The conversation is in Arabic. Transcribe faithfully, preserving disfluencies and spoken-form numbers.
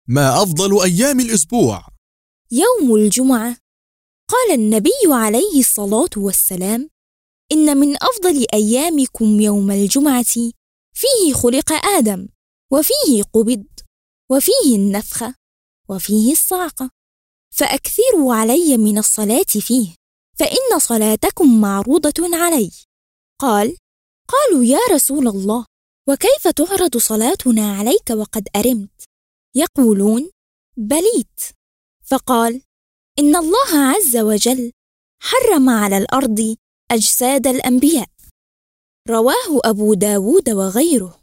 ما أفضل أيام الأسبوع؟ يوم الجمعة. قال النبي عليه الصلاة والسلام: إن من أفضل أيامكم يوم الجمعة، فيه خلق آدم، وفيه قبض، وفيه النفخة، وفيه الصعقة، فأكثروا علي من الصلاة فيه، فإن صلاتكم معروضة علي. قال: قالوا يا رسول الله، وكيف تعرض صلاتنا عليك وقد أرمت؟ يقولون: بليت. فقال: إن الله عز وجل حرم على الأرض أجساد الأنبياء. رواه أبو داود وغيره.